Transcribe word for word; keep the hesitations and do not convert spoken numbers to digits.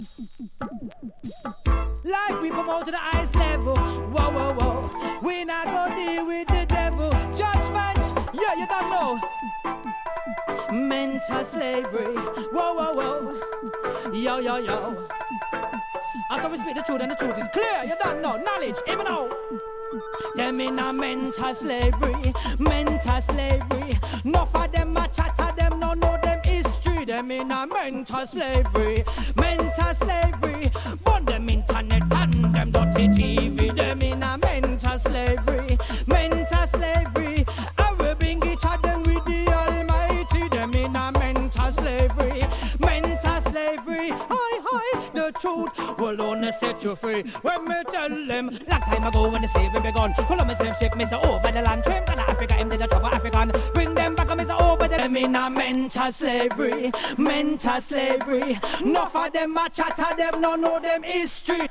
Life we promote to the highest level. Whoa, whoa, whoa. We not gonna deal with the devil. Judgment, yeah, you don't know. Mental slavery. Whoa, whoa, whoa. Yo, yo, yo. As we speak the truth and the truth is clear. You don't know. Knowledge, even now. Them in a mental slavery. Mental slavery. Enough of them a chatter, them no know them history. Them in a mental slavery. Mental slavery. Burn them internet and them dirty T V. Them in a mental slavery. Mental slavery. I will bring each of them with the Almighty. Them in a mental slavery. Mental slavery. Hi, hi. The truth will only set you free. When me tell them, long time ago when the slavery begun, Columbus slave ship, Mister over the land, tramp on Africa, him did the trouble African. Bring them back, Mister over the them in a mental slavery, mental slavery. Enough of them a chatter, them no know them history.